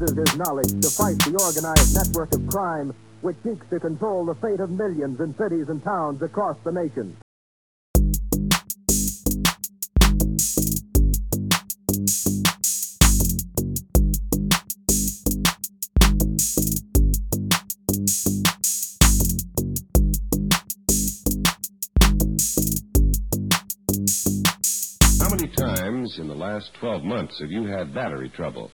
uses his knowledge to fight the organized network of crime which seeks to control the fate of millions in cities and towns across the nation. How many times in the last 12 months have you had battery trouble?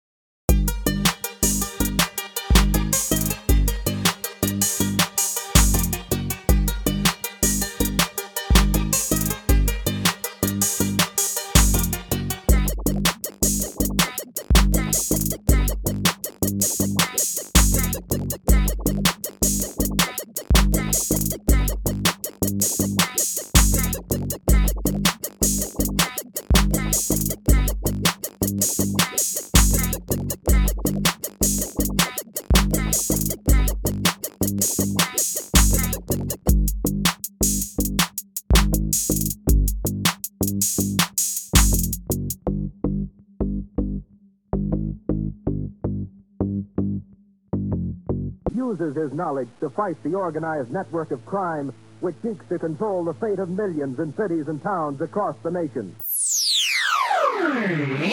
Uses his knowledge to fight the organized network of crime which seeks to control the fate of millions in cities and towns across the nation.